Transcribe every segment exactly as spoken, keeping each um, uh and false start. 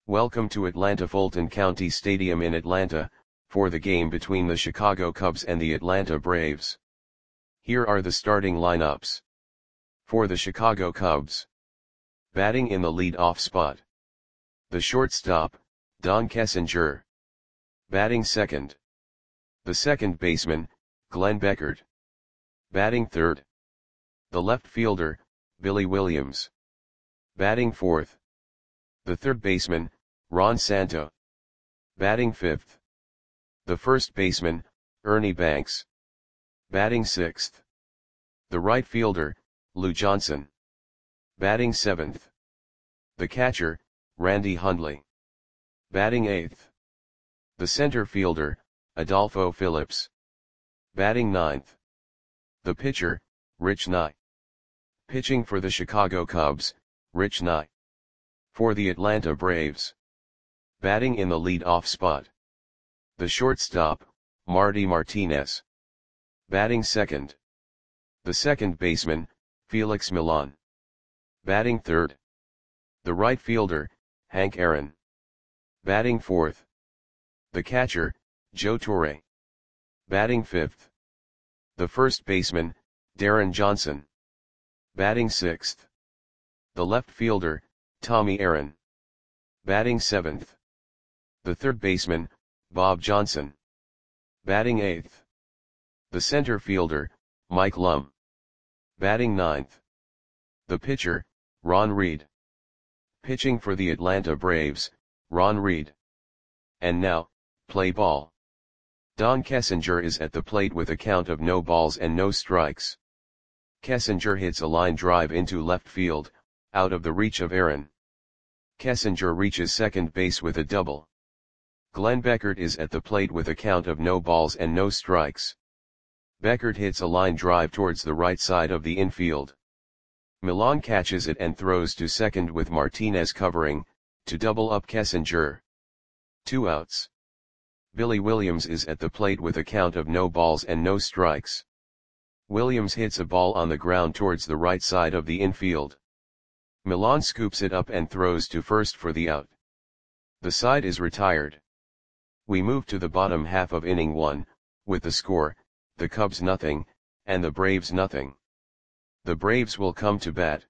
Welcome to Atlanta Fulton County Stadium in Atlanta, for the game between the Chicago Cubs and the Atlanta Braves. Here are the starting lineups. For the Chicago Cubs. Batting in the lead-off spot. The shortstop, Don Kessinger. Batting second. The second baseman, Glenn Beckert. Batting third. The left fielder, Billy Williams. Batting fourth. The third baseman, Ron Santo. Batting fifth. The first baseman, Ernie Banks. Batting sixth. The right fielder, Lou Johnson. Batting seventh. The catcher, Randy Hundley. Batting eighth. The center fielder, Adolfo Phillips. Batting ninth. The pitcher, Rich Nye. Pitching for the Chicago Cubs, Rich Nye. For the Atlanta Braves. Batting in the lead-off spot. The shortstop, Marty Martinez. Batting second. The second baseman, Felix Millan. Batting third. The right fielder, Hank Aaron. Batting fourth. The catcher, Joe Torre. Batting fifth. The first baseman, Darren Johnson. Batting sixth. The left fielder, Tommy Aaron. Batting seventh. The third baseman, Bob Johnson. Batting eighth. The center fielder, Mike Lum. Batting ninth. The pitcher, Ron Reed. Pitching for the Atlanta Braves, Ron Reed. And now, play ball. Don Kessinger is at the plate with a count of no balls and no strikes. Kessinger hits a line drive into left field, out of the reach of Aaron. Kessinger reaches second base with a double. Glenn Beckert is at the plate with a count of no balls and no strikes. Beckert hits a line drive towards the right side of the infield. Millan catches it and throws to second with Martinez covering, to double up Kessinger. Two outs. Billy Williams is at the plate with a count of no balls and no strikes. Williams hits a ball on the ground towards the right side of the infield. Millan scoops it up and throws to first for the out. The side is retired. We move to the bottom half of inning one, with the score, the Cubs nothing, and the Braves nothing. The Braves will come to bat.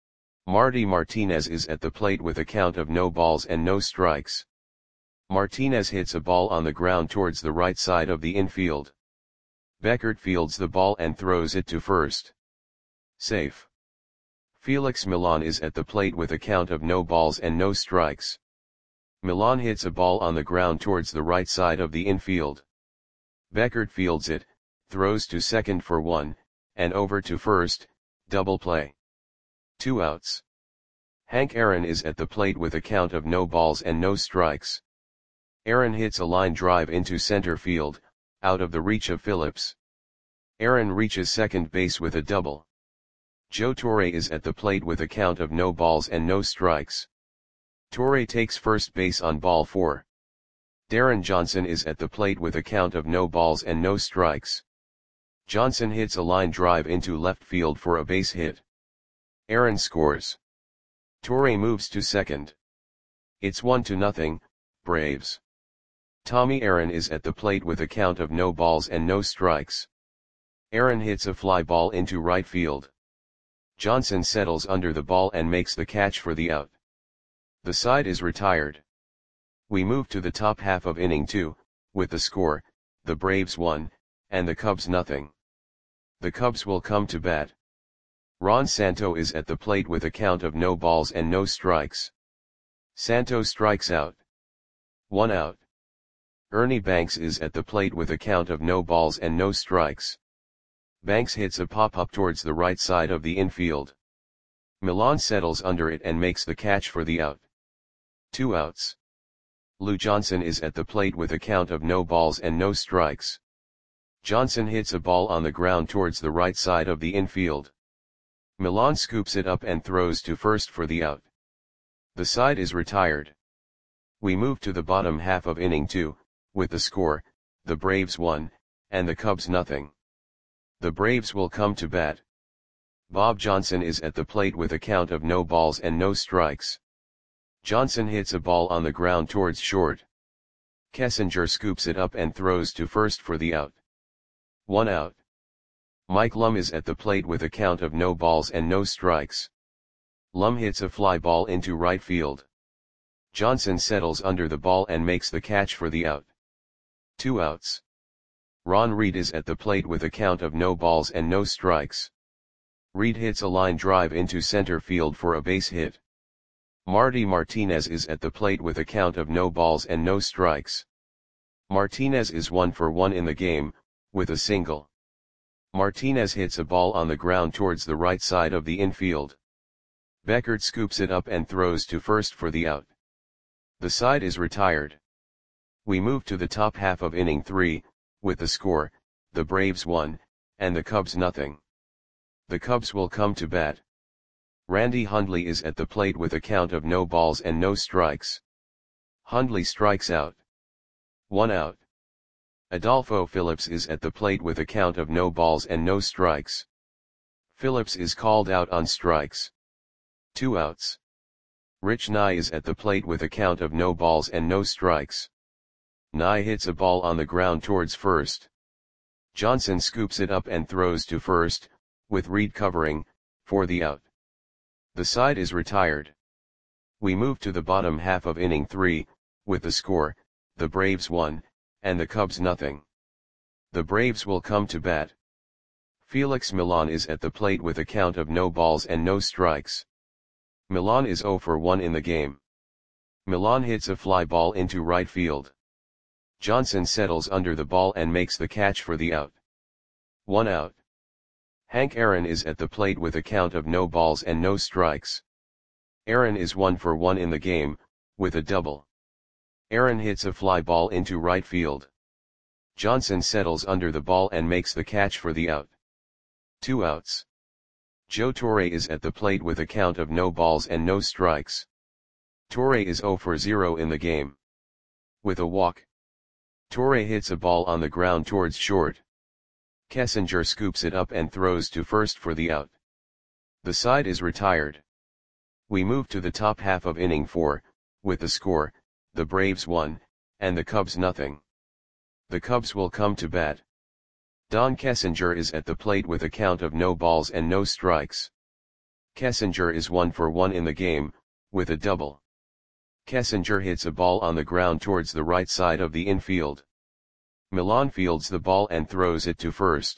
Marty Martinez is at the plate with a count of no balls and no strikes. Martinez hits a ball on the ground towards the right side of the infield. Beckert fields the ball and throws it to first. Safe. Felix Millan is at the plate with a count of no balls and no strikes. Millan hits a ball on the ground towards the right side of the infield. Beckert fields it, throws to second for one, and over to first, double play. Two outs. Hank Aaron is at the plate with a count of no balls and no strikes. Aaron hits a line drive into center field, out of the reach of Phillips. Aaron reaches second base with a double. Joe Torre is at the plate with a count of no balls and no strikes. Torre takes first base on ball four. Darren Johnson is at the plate with a count of no balls and no strikes. Johnson hits a line drive into left field for a base hit. Aaron scores. Torre moves to second. It's one to nothing, Braves. Tommy Aaron is at the plate with a count of no balls and no strikes. Aaron hits a fly ball into right field. Johnson settles under the ball and makes the catch for the out. The side is retired. We move to the top half of inning two, with the score, the Braves one, and the Cubs nothing. The Cubs will come to bat. Ron Santo is at the plate with a count of no balls and no strikes. Santo strikes out. One out. Ernie Banks is at the plate with a count of no balls and no strikes. Banks hits a pop-up towards the right side of the infield. Millan settles under it and makes the catch for the out. Two outs. Lou Johnson is at the plate with a count of no balls and no strikes. Johnson hits a ball on the ground towards the right side of the infield. Millan scoops it up and throws to first for the out. The side is retired. We move to the bottom half of inning two, with the score, the Braves one, and the Cubs nothing. The Braves will come to bat. Bob Johnson is at the plate with a count of no balls and no strikes. Johnson hits a ball on the ground towards short. Kessinger scoops it up and throws to first for the out. One out. Mike Lum is at the plate with a count of no balls and no strikes. Lum hits a fly ball into right field. Johnson settles under the ball and makes the catch for the out. Two outs. Ron Reed is at the plate with a count of no balls and no strikes. Reed hits a line drive into center field for a base hit. Marty Martinez is at the plate with a count of no balls and no strikes. Martinez is one for one in the game, with a single. Martinez hits a ball on the ground towards the right side of the infield. Beckert scoops it up and throws to first for the out. The side is retired. We move to the top half of inning three, with the score, the Braves one, and the Cubs nothing. The Cubs will come to bat. Randy Hundley is at the plate with a count of no balls and no strikes. Hundley strikes out. One out. Adolfo Phillips is at the plate with a count of no balls and no strikes. Phillips is called out on strikes. Two outs. Rich Nye is at the plate with a count of no balls and no strikes. Nye hits a ball on the ground towards first. Johnson scoops it up and throws to first, with Reed covering, for the out. The side is retired. We move to the bottom half of inning three, with the score, the Braves one, and the Cubs nothing. The Braves will come to bat. Felix Millan is at the plate with a count of no balls and no strikes. Millan is zero for one in the game. Millan hits a fly ball into right field. Johnson settles under the ball and makes the catch for the out. One out. Hank Aaron is at the plate with a count of no balls and no strikes. Aaron is one for one in the game, with a double. Aaron hits a fly ball into right field. Johnson settles under the ball and makes the catch for the out. Two outs. Joe Torre is at the plate with a count of no balls and no strikes. Torre is zero for zero in the game. With a walk. Torre hits a ball on the ground towards short. Kessinger scoops it up and throws to first for the out. The side is retired. We move to the top half of inning four, with the score, the Braves one, and the Cubs nothing. The Cubs will come to bat. Don Kessinger is at the plate with a count of no balls and no strikes. Kessinger is one for one in the game, with a double. Kessinger hits a ball on the ground towards the right side of the infield. Millan fields the ball and throws it to first.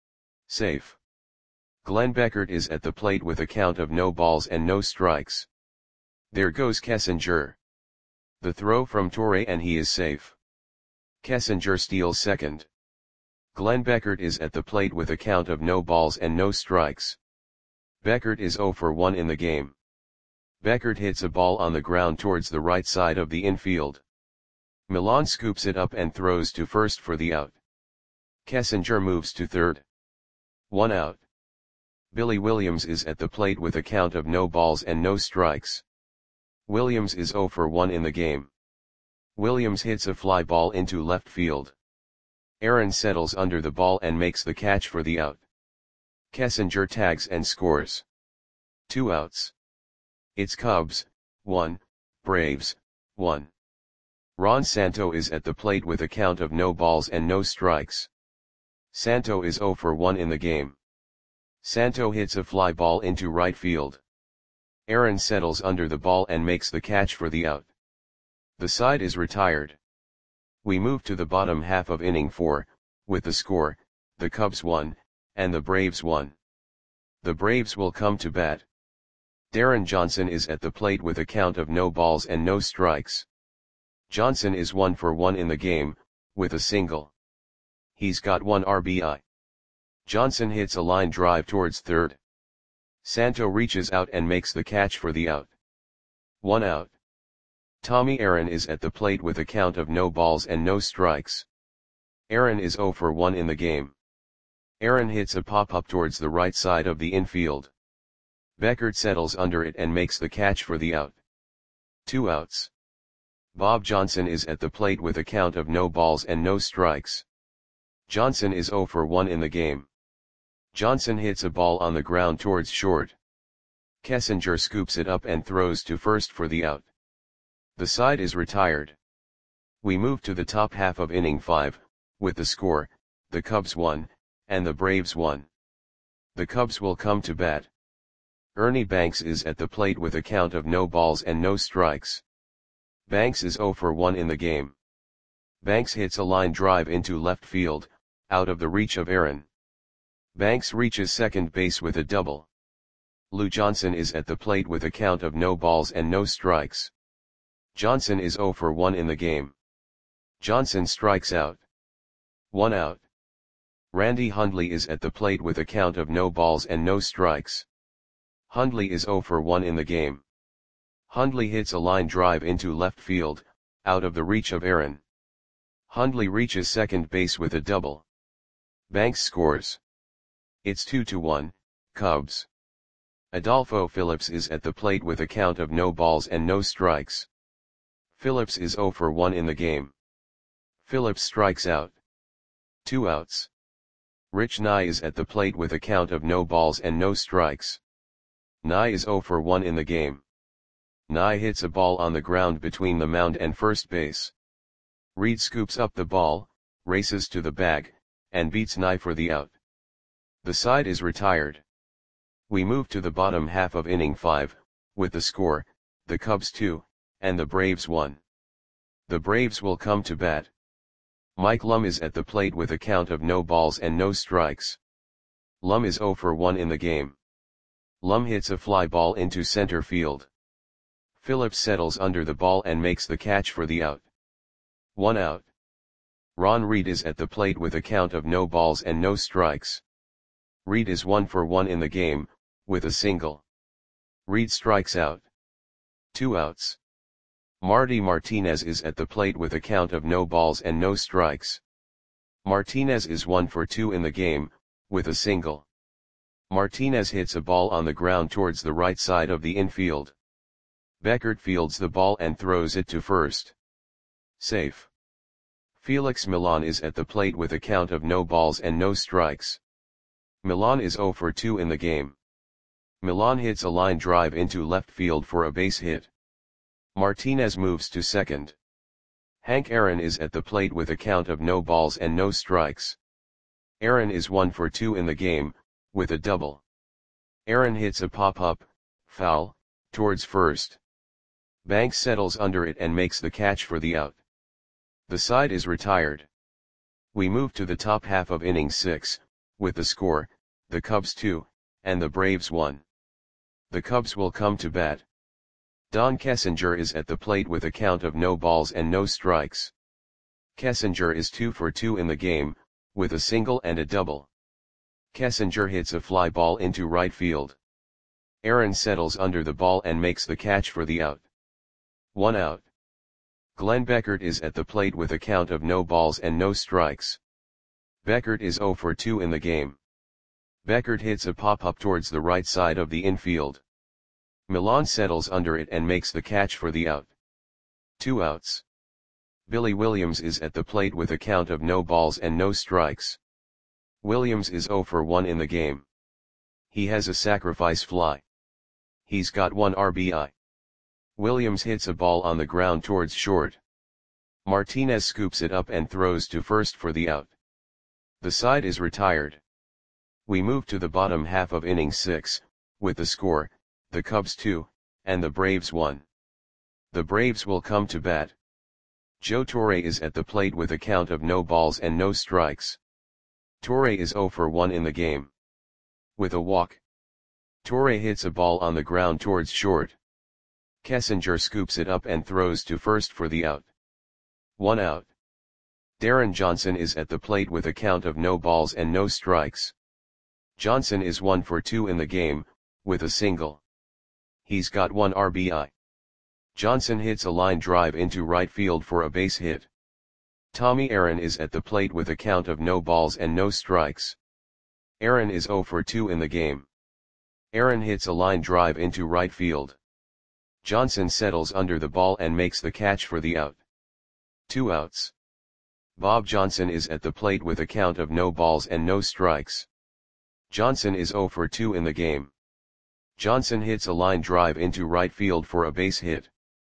Safe. Glenn Beckert is at the plate with a count of no balls and no strikes. There goes Kessinger. The throw from Torre and he is safe. Kessinger steals second. Glenn Beckert is at the plate with a count of no balls and no strikes. Beckert is zero for one in the game. Beckert hits a ball on the ground towards the right side of the infield. Millan scoops it up and throws to first for the out. Kessinger moves to third. One out. Billy Williams is at the plate with a count of no balls and no strikes. Williams is zero for one in the game. Williams hits a fly ball into left field. Aaron settles under the ball and makes the catch for the out. Kessinger tags and scores. Two outs. It's Cubs, one, Braves, one. Ron Santo is at the plate with a count of no balls and no strikes. Santo is zero for one in the game. Santo hits a fly ball into right field. Aaron settles under the ball and makes the catch for the out. The side is retired. We move to the bottom half of inning four, with the score, the Cubs one, and the Braves one. The Braves will come to bat. Darren Johnson is at the plate with a count of no balls and no strikes. Johnson is one for one in the game, with a single. He's got one R B I. Johnson hits a line drive towards third. Santo reaches out and makes the catch for the out. One out. Tommy Aaron is at the plate with a count of no balls and no strikes. Aaron is zero for one in the game. Aaron hits a pop-up towards the right side of the infield. Beckert settles under it and makes the catch for the out. Two outs. Bob Johnson is at the plate with a count of no balls and no strikes. Johnson is zero for one in the game. Johnson hits a ball on the ground towards short. Kessinger scoops it up and throws to first for the out. The side is retired. We move to the top half of inning five, with the score, the Cubs one, and the Braves one. The Cubs will come to bat. Ernie Banks is at the plate with a count of no balls and no strikes. Banks is oh for one in the game. Banks hits a line drive into left field, out of the reach of Aaron. Banks reaches second base with a double. Lou Johnson is at the plate with a count of no balls and no strikes. Johnson is oh for one in the game. Johnson strikes out. One out. Randy Hundley is at the plate with a count of no balls and no strikes. Hundley is oh for one in the game. Hundley hits a line drive into left field, out of the reach of Aaron. Hundley reaches second base with a double. Banks scores. It's two to one, Cubs. Adolfo Phillips is at the plate with a count of no balls and no strikes. Phillips is oh for one in the game. Phillips strikes out. Two outs. Rich Nye is at the plate with a count of no balls and no strikes. Nye is oh for one in the game. Nye hits a ball on the ground between the mound and first base. Reed scoops up the ball, races to the bag, and beats Nye for the out. The side is retired. We move to the bottom half of inning five, with the score, the Cubs two, and the Braves one. The Braves will come to bat. Mike Lum is at the plate with a count of no balls and no strikes. Lum is oh for one in the game. Lum hits a fly ball into center field. Phillips settles under the ball and makes the catch for the out. One out. Ron Reed is at the plate with a count of no balls and no strikes. Reed is one for one in the game, with a single. Reed strikes out. Two outs. Marty Martinez is at the plate with a count of no balls and no strikes. Martinez is one for two in the game, with a single. Martinez hits a ball on the ground towards the right side of the infield. Beckert fields the ball and throws it to first. Safe. Felix Milan is at the plate with a count of no balls and no strikes. Milan is oh for two in the game. Milan hits a line drive into left field for a base hit. Martinez moves to second. Hank Aaron is at the plate with a count of no balls and no strikes. Aaron is one for two in the game, with a double. Aaron hits a pop-up, foul, towards first. Banks settles under it and makes the catch for the out. The side is retired. We move to the top half of inning six, with the score, the Cubs two, and the Braves one. The Cubs will come to bat. Don Kessinger is at the plate with a count of no balls and no strikes. Kessinger is two for two in the game, with a single and a double. Kessinger hits a fly ball into right field. Aaron settles under the ball and makes the catch for the out. One out. Glenn Beckert is at the plate with a count of no balls and no strikes. Beckert is oh for two in the game. Beckert hits a pop-up towards the right side of the infield. Milan settles under it and makes the catch for the out. Two outs. Billy Williams is at the plate with a count of no balls and no strikes. Williams is oh for one in the game. He has a sacrifice fly. He's got one R B I. Williams hits a ball on the ground towards short. Martinez scoops it up and throws to first for the out. The side is retired. We move to the bottom half of inning six, with the score, the Cubs two, and the Braves one. The Braves will come to bat. Joe Torre is at the plate with a count of no balls and no strikes. Torre is oh for one in the game. With a walk. Torre hits a ball on the ground towards short. Kessinger scoops it up and throws to first for the out. One out. Darren Johnson is at the plate with a count of no balls and no strikes. Johnson is one for two in the game, with a single. He's got one R B I. Johnson hits a line drive into right field for a base hit. Tommy Aaron is at the plate with a count of no balls and no strikes. Aaron is oh for two in the game. Aaron hits a line drive into right field. Johnson settles under the ball and makes the catch for the out. Two outs. Bob Johnson is at the plate with a count of no balls and no strikes. Johnson is oh for two in the game. Johnson hits a line drive into right field for a base hit.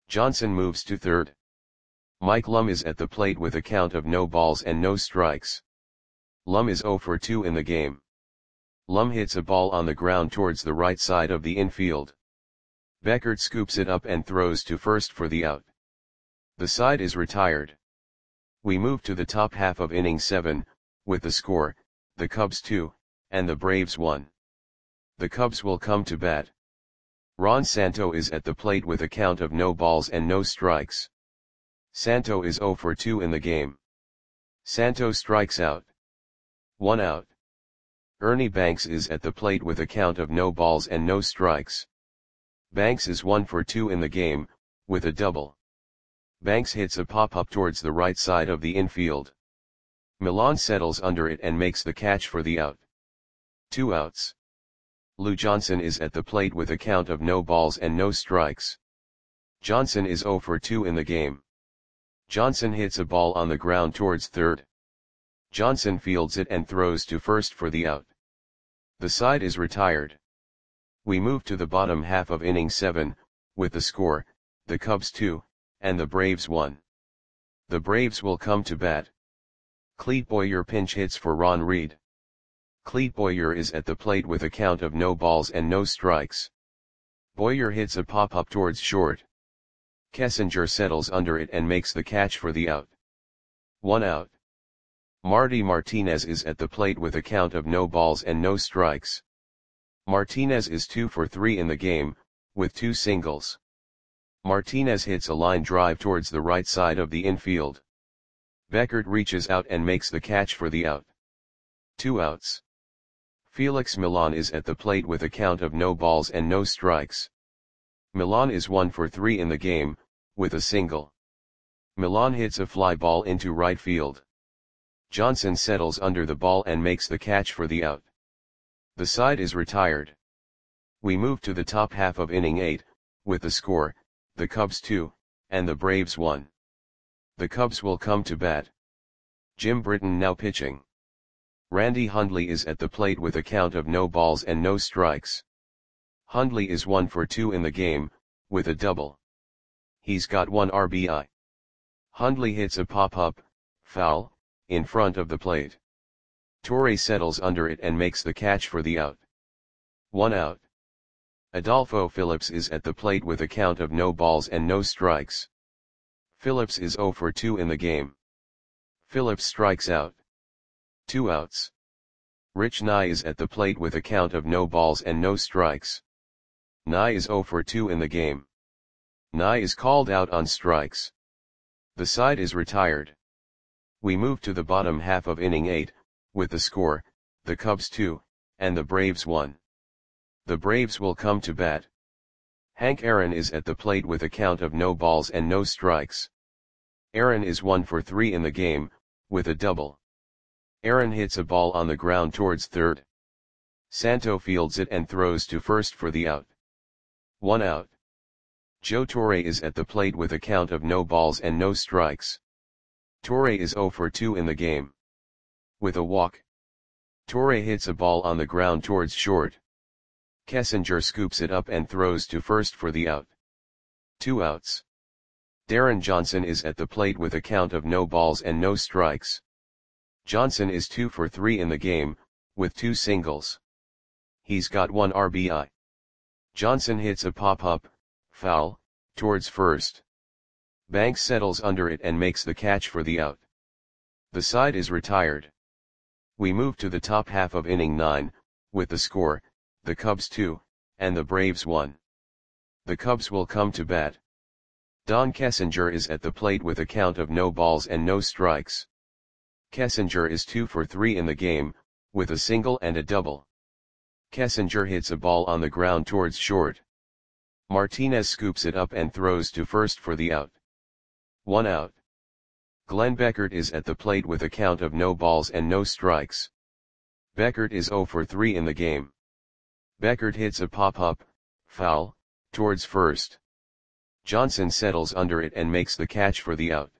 Johnson moves to third. Mike Lum is at the plate with a count of no balls and no strikes. Lum is zero for two in the game. Lum hits a ball on the ground towards the right side of the infield. Beckert scoops it up and throws to first for the out. The side is retired. We move to the top half of inning seven, with the score, the Cubs two, and the Braves one. The Cubs will come to bat. Ron Santo is at the plate with a count of no balls and no strikes. Santo is zero for two in the game. Santo strikes out. One out. Ernie Banks is at the plate with a count of no balls and no strikes. Banks is one for two in the game, with a double. Banks hits a pop-up towards the right side of the infield. Milan settles under it and makes the catch for the out. Two outs. Lou Johnson is at the plate with a count of no balls and no strikes. Johnson is zero for two in the game. Johnson hits a ball on the ground towards third. Johnson fields it and throws to first for the out. The side is retired. We move to the bottom half of inning seven, with the score, the Cubs two, and the Braves one. The Braves will come to bat. Clete Boyer pinch hits for Ron Reed. Clete Boyer is at the plate with a count of no balls and no strikes. Boyer hits a pop-up towards short. Kessinger settles under it and makes the catch for the out. One out. Marty Martinez is at the plate with a count of no balls and no strikes. Martinez is two for three in the game, with two singles. Martinez hits a line drive towards the right side of the infield. Beckert reaches out and makes the catch for the out. Two outs. Felix Milan is at the plate with a count of no balls and no strikes. Milan is one for three in the game, with a single. Milan hits a fly ball into right field. Johnson settles under the ball and makes the catch for the out. The side is retired. We move to the top half of inning eight, with the score, the Cubs two, and the Braves one. The Cubs will come to bat. Jim Britton now pitching. Randy Hundley is at the plate with a count of no balls and no strikes. Hundley is one for two in the game, with a double. He's got one R B I. Hundley hits a pop-up, foul, in front of the plate. Torre settles under it and makes the catch for the out. One out. Adolfo Phillips is at the plate with a count of no balls and no strikes. Phillips is zero for two in the game. Phillips strikes out. Two outs. Rich Nye is at the plate with a count of no balls and no strikes. Nye is zero for two in the game. Nye is called out on strikes. The side is retired. We move to the bottom half of inning eight, with the score, the Cubs two, and the Braves one. The Braves will come to bat. Hank Aaron is at the plate with a count of no balls and no strikes. Aaron is one for three in the game, with a double. Aaron hits a ball on the ground towards third. Santo fields it and throws to first for the out. One out. Joe Torre is at the plate with a count of no balls and no strikes. Torre is zero for two in the game. With a walk. Torre hits a ball on the ground towards short. Kessinger scoops it up and throws to first for the out. Two outs. Darren Johnson is at the plate with a count of no balls and no strikes. Johnson is two for three in the game, with two singles. He's got one R B I. Johnson hits a pop-up, foul, towards first. Banks settles under it and makes the catch for the out. The side is retired. We move to the top half of inning nine, with the score, the Cubs two, and the Braves one. The Cubs will come to bat. Don Kessinger is at the plate with a count of no balls and no strikes. Kessinger is two for three in the game, with a single and a double. Kessinger hits a ball on the ground towards short. Martinez scoops it up and throws to first for the out. One out. Glenn Beckert is at the plate with a count of no balls and no strikes. Beckert is zero for three in the game. Beckert hits a pop-up, foul, towards first. Johnson settles under it and makes the catch for the out.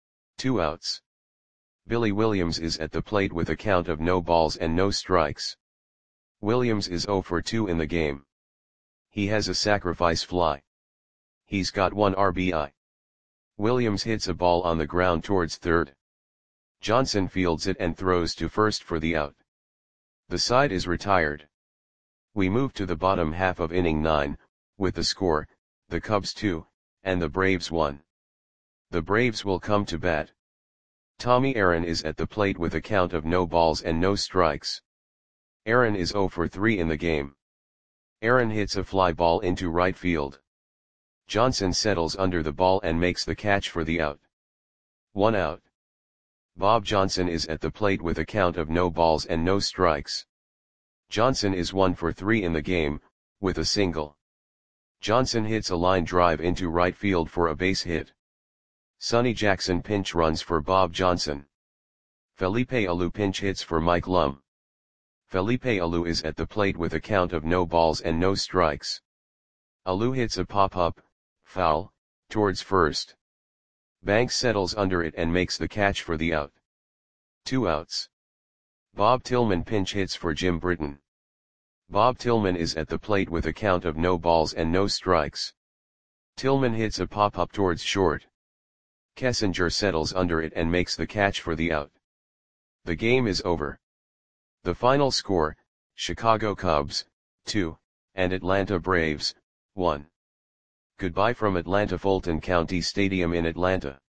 Two outs. Billy Williams is at the plate with a count of no balls and no strikes. Williams is zero for two in the game. He has a sacrifice fly. he's got one R B I. Williams hits a ball on the ground towards third. Johnson fields it and throws to first for the out. The side is retired. We move to the bottom half of inning nine, with the score, the Cubs two, and the Braves one. The Braves will come to bat. Tommy Aaron is at the plate with a count of no balls and no strikes. Aaron is zero for three in the game. Aaron hits a fly ball into right field. Johnson settles under the ball and makes the catch for the out. One out. Bob Johnson is at the plate with a count of no balls and no strikes. Johnson is one for three in the game, with a single. Johnson hits a line drive into right field for a base hit. Sonny Jackson pinch runs for Bob Johnson. Felipe Alou pinch hits for Mike Lum. Felipe Alou is at the plate with a count of no balls and no strikes. Alou hits a pop-up, foul, towards first. Banks settles under it and makes the catch for the out. Two outs. Bob Tillman pinch hits for Jim Britton. Bob Tillman is at the plate with a count of no balls and no strikes. Tillman hits a pop-up towards short. Kessinger settles under it and makes the catch for the out. The game is over. The final score, Chicago Cubs, two, and Atlanta Braves, one. Goodbye from Atlanta Fulton County Stadium in Atlanta.